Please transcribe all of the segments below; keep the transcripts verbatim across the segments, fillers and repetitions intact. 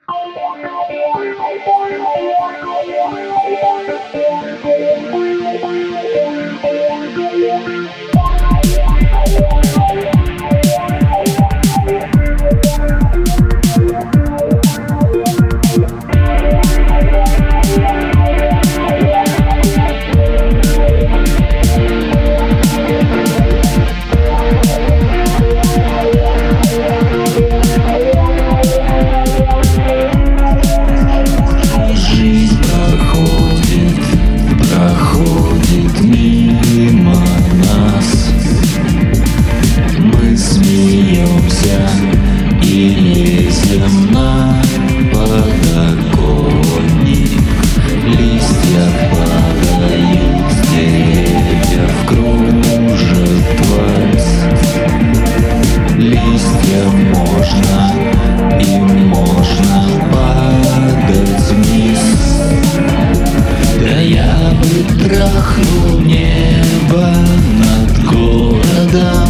Трахнул небо над городом.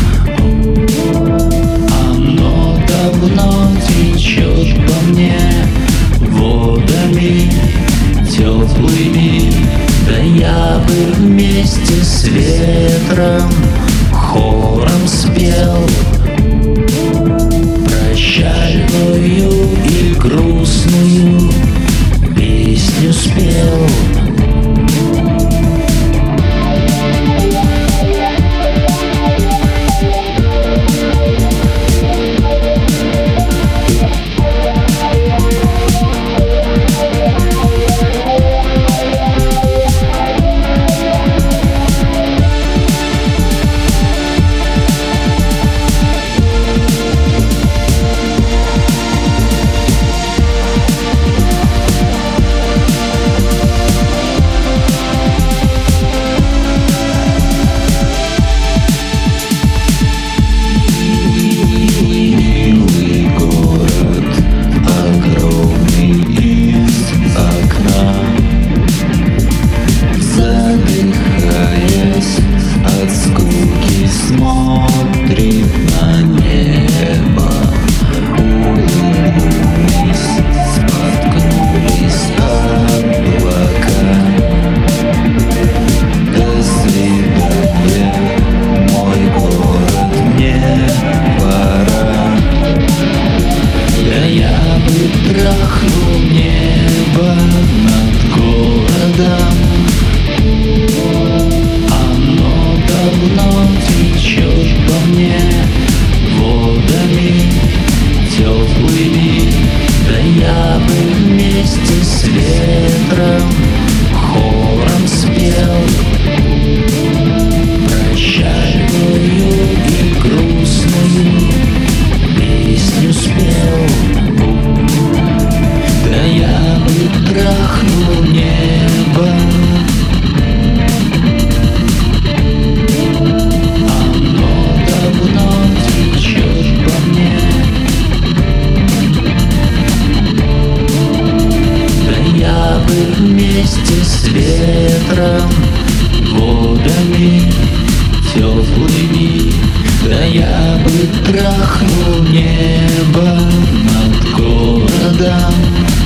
Оно давно течет по мне водами теплыми. Да я бы вместе с ветром хором спел прощальную и грустную песню спел. Смотрит на небо, улыбнулись, споткнулись облака. До свидания, мой город, мне пора. Да я бы трахнул небо над городом. Оно давно течет по мне водами теплыми. Да я бы вместе с ветром хором спел прощальную и грустную песню спел. Да я бы трахнул небо. Вместе с ветром, водами теплыми. Да я бы трахнул небо над городом.